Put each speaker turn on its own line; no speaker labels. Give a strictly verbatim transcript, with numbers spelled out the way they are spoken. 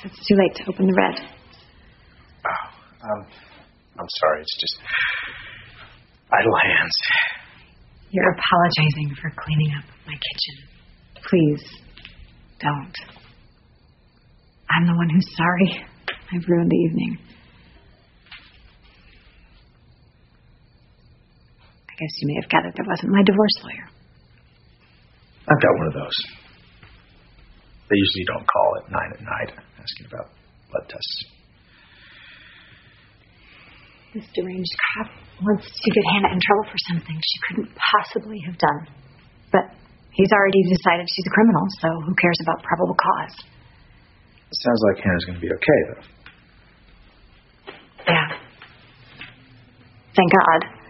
guess it's too late to open the red.
Oh, um, I'm sorry. It's just idle hands.
You're apologizing for cleaning up my kitchen. Please, don't. I'm the one who's sorry. I've ruined the evening. I guess you may have gathered that wasn't my divorce lawyer.
I've got one of those. They usually don't call at nine at night asking about blood tests.
This deranged cop wants to get Hannah in trouble for something she couldn't possibly have done. But he's already decided she's a criminal, so who cares about probable cause?
It sounds like Hannah's going to be okay, though.
Yeah. Thank God.